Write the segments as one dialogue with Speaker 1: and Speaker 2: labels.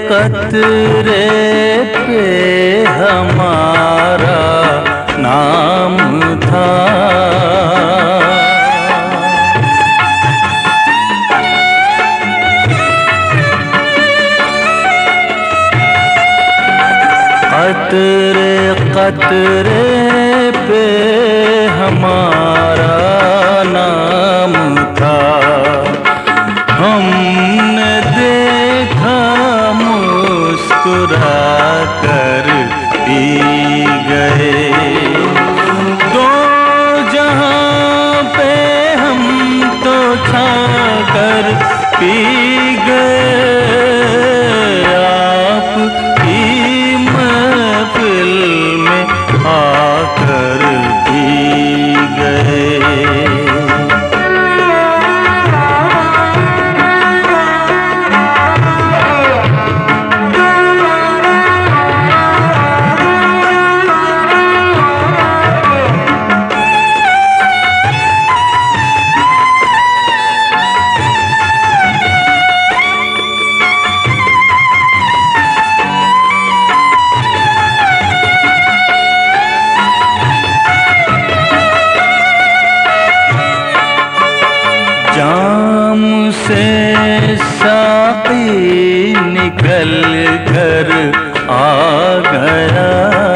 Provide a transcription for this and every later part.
Speaker 1: कतरे पे हमारा नाम था। कतरे कतरे पे हमारा नाम था। हमने देखा मुस्कुरा कर पी गए। दो जहां पे हम तो छा कर पी गए। आकर पी गए। जाम से साक़ी निकल कर आ गया।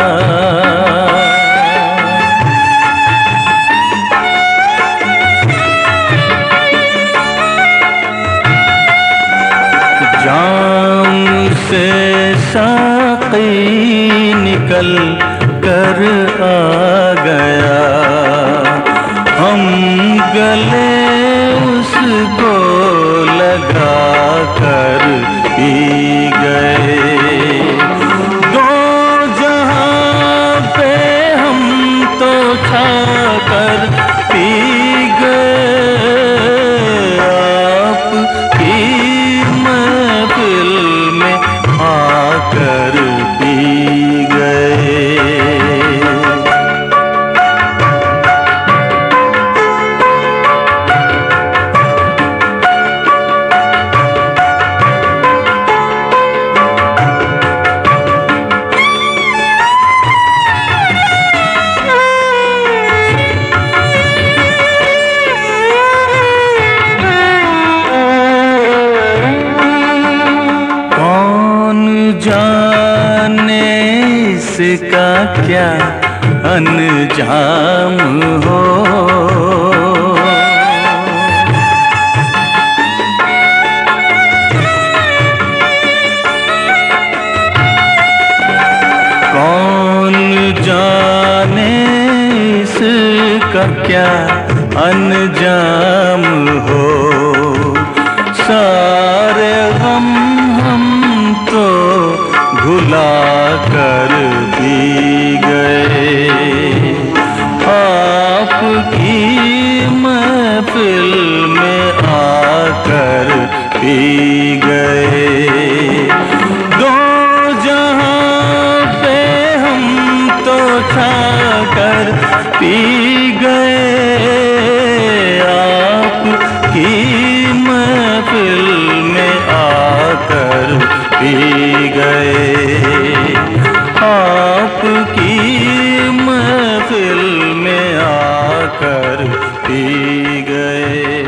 Speaker 1: जाम से साक़ी निकल कर आ गया। हम गले उसको लगा कर पी गए। दो जहां पे हम तो छा कर पी गए। आपकी महफिल में आकर पी गए। जाने इसका क्या अंजाम हो। कौन जाने इसका क्या अंजाम हो। सारे गम हम तो भुला कर पी गए। आपकी महफिल में आकर पी गए। दो जहां पे हम तो छा कर पी गए। आपकी महफिल में आकर पी गए। आपकी महफिल में आकर पी गए।